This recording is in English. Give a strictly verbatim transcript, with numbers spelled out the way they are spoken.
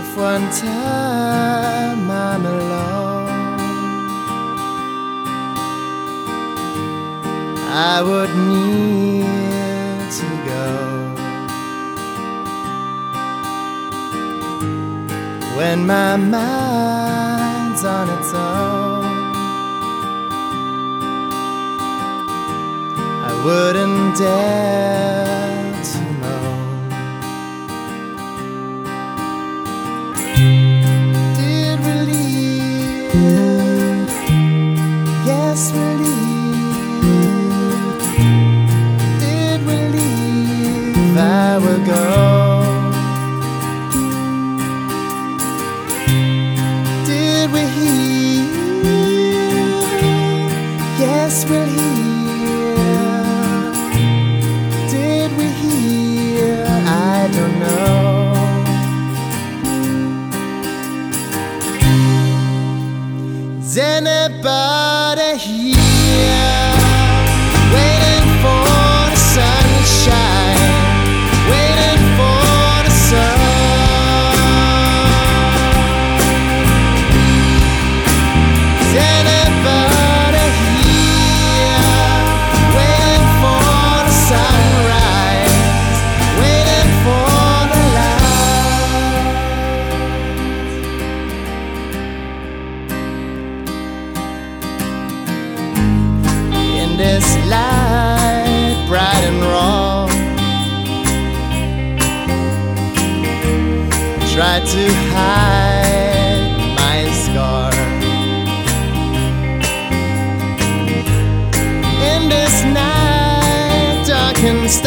If one time I'm alone, I would need to go. When my mind's on its own, I wouldn't dare to moan. Did we leave? Yes, we leave. Did we leave? I will go. Did we hear? Yes, we'll hear. Did we hear? I don't know. Is anybody here waiting for the sunshine? Waiting for the sun? Is anybody here waiting for the sunrise? Waiting for the light? In this light, bright and raw, try to hide my scar. In this night, dark and